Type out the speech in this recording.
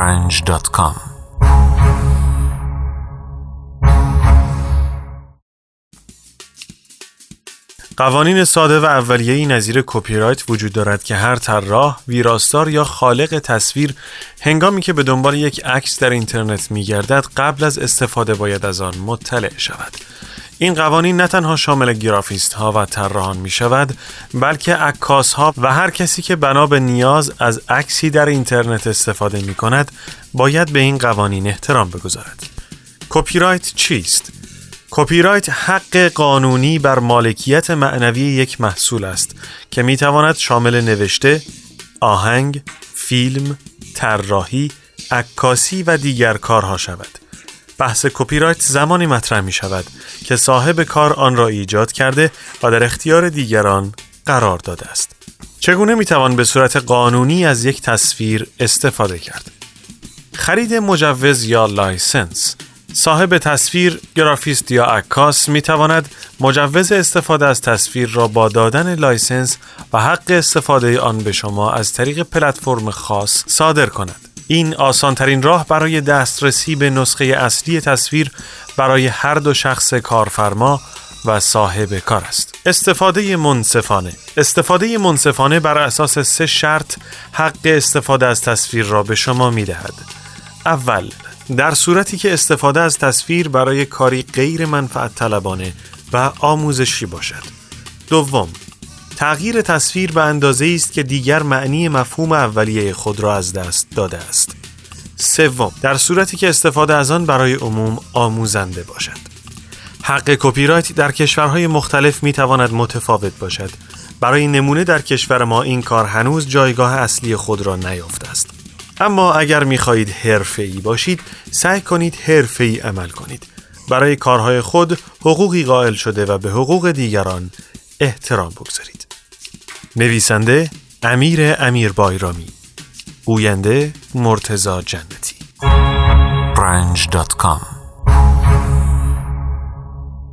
branch.com. قوانین ساده و اولیه‌ای نظیر کپی رایت وجود دارد که هر طراح، ویراستار یا خالق تصویر هنگامی که به دنبال یک عکس در اینترنت می‌گردد قبل از استفاده باید از آن مطلع شود. این قوانین نه تنها شامل گرافیست‌ها و طراحان می‌شود، بلکه عکاس‌ها و هر کسی که بنا به نیاز از عکسی در اینترنت استفاده می‌کند باید به این قوانین احترام بگذارد. کپی رایت چیست؟ کپی رایت حق قانونی بر مالکیت معنوی یک محصول است که می‌تواند شامل نوشته، آهنگ، فیلم، طراحی، عکاسی و دیگر کارها شود. بحث کپی رایت زمانی مطرح می شود که صاحب کار آن را ایجاد کرده و در اختیار دیگران قرار داده است. چگونه می توان به صورت قانونی از یک تصویر استفاده کرد؟ خرید مجوز یا لایسنس. صاحب تصویر، گرافیست یا عکاس می تواند مجوز استفاده از تصویر را با دادن لایسنس و حق استفاده آن به شما از طریق پلتفرم خاص صادر کند. این آسان‌ترین راه برای دسترسی به نسخه اصلی تصویر برای هر دو شخص کارفرما و صاحب کار است. استفاده منصفانه بر اساس 3 شرط حق استفاده از تصویر را به شما می‌دهد. اول، در صورتی که استفاده از تصویر برای کاری غیر منفعت طلبانه و آموزشی باشد. دوم، تغییر تصویر به اندازه‌ای است که دیگر معنی مفهوم اولیه خود را از دست داده است. سوم، در صورتی که استفاده از آن برای عموم آموزنده باشد. حق کپی رایت در کشورهای مختلف می‌تواند متفاوت باشد. برای نمونه در کشور ما این کار هنوز جایگاه اصلی خود را نیافته است. اما اگر می‌خواهید حرفه‌ای باشید، سعی کنید حرفه‌ای عمل کنید. برای کارهای خود حقوقی قائل شده و به حقوق دیگران احترام بگذارید. نویسنده امیر بایرامی، گوینده مرتضی جنتی. branch.com